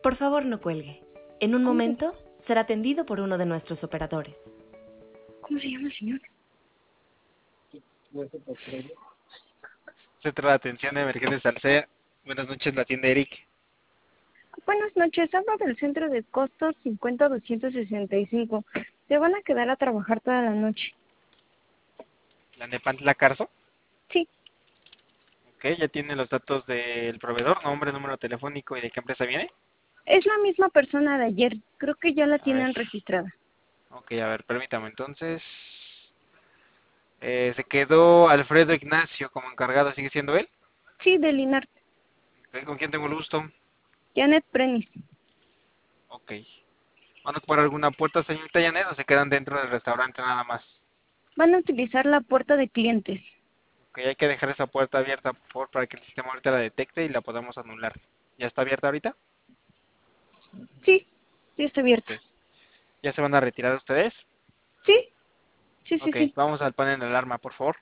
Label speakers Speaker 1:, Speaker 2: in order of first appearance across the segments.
Speaker 1: Por favor, no cuelgue. En un
Speaker 2: ¿Cómo
Speaker 1: momento será atendido por uno de nuestros operadores.
Speaker 2: ¿Cómo se llama el señor?
Speaker 3: Centro de Atención de Emergencias Alsea. Buenas noches, la tienda Eric.
Speaker 2: Buenas noches, hablo del centro de costos 50265. Se van a quedar a trabajar toda la noche.
Speaker 3: La Nepantla Carso.
Speaker 2: Sí,
Speaker 3: Ok, ya tiene los datos del proveedor, nombre, número telefónico y de qué empresa viene.
Speaker 2: es la misma persona de ayer. Creo que ya la
Speaker 3: A ver.
Speaker 2: tienen registrada.
Speaker 3: Ok, a ver, permítame entonces. Se quedó Alfredo Ignacio como encargado, ¿sigue siendo él?
Speaker 2: Sí, de Linar.
Speaker 3: Ok, ¿con quién tengo el gusto?
Speaker 2: Janet Prenis.
Speaker 3: Ok. ¿Van a ocupar alguna puerta, señorita Janet, o se quedan dentro del restaurante nada más?
Speaker 2: Van a utilizar la puerta de clientes.
Speaker 3: Ok, hay que dejar esa puerta abierta, por favor, para que el sistema ahorita la detecte y la podamos anular. ¿Ya está abierta ahorita?
Speaker 2: Sí, sí está abierta.
Speaker 3: Ok. ¿Ya se van a retirar ustedes?
Speaker 2: Sí, sí, sí,
Speaker 3: Ok,
Speaker 2: sí.
Speaker 3: vamos al panel de alarma, por favor.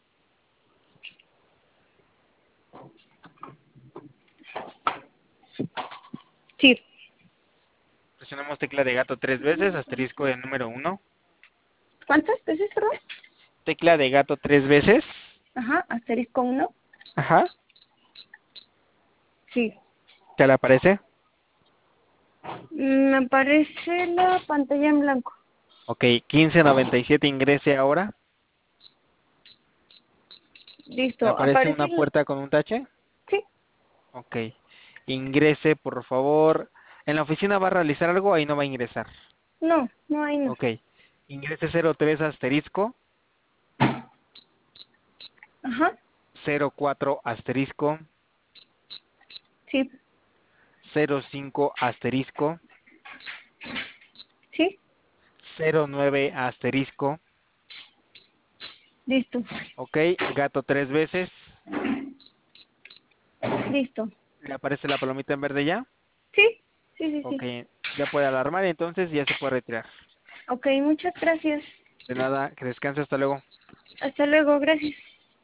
Speaker 2: Sí.
Speaker 3: Presionamos tecla de gato 3 veces, asterisco el número 1.
Speaker 2: ¿Cuántas veces, perdón?
Speaker 3: Tecla de gato 3 veces.
Speaker 2: Ajá, asterisco 1.
Speaker 3: Ajá.
Speaker 2: Sí.
Speaker 3: ¿Qué le aparece?
Speaker 2: Me aparece la pantalla en blanco.
Speaker 3: Ok, 1597 ingrese ahora. ¿Le
Speaker 2: Listo,
Speaker 3: aparece una
Speaker 2: aparece.
Speaker 3: puerta con un tache?
Speaker 2: Sí.
Speaker 3: Ok. Ingrese, por favor. ¿En la oficina va a realizar algo? Ahí no va a ingresar.
Speaker 2: No, no hay no.
Speaker 3: Ok. Ingrese 03 asterisco,
Speaker 2: Ajá,
Speaker 3: 04 asterisco,
Speaker 2: sí,
Speaker 3: 05 asterisco,
Speaker 2: sí,
Speaker 3: 09 asterisco.
Speaker 2: listo,
Speaker 3: Ok, gato 3 veces.
Speaker 2: listo.
Speaker 3: ¿Le aparece la palomita en verde ya?
Speaker 2: Sí, sí, sí,
Speaker 3: Ok,
Speaker 2: sí.
Speaker 3: ya puede alarmar y entonces ya se puede retirar.
Speaker 2: Ok, muchas gracias.
Speaker 3: De nada, que descanse, hasta luego.
Speaker 2: Hasta luego, gracias.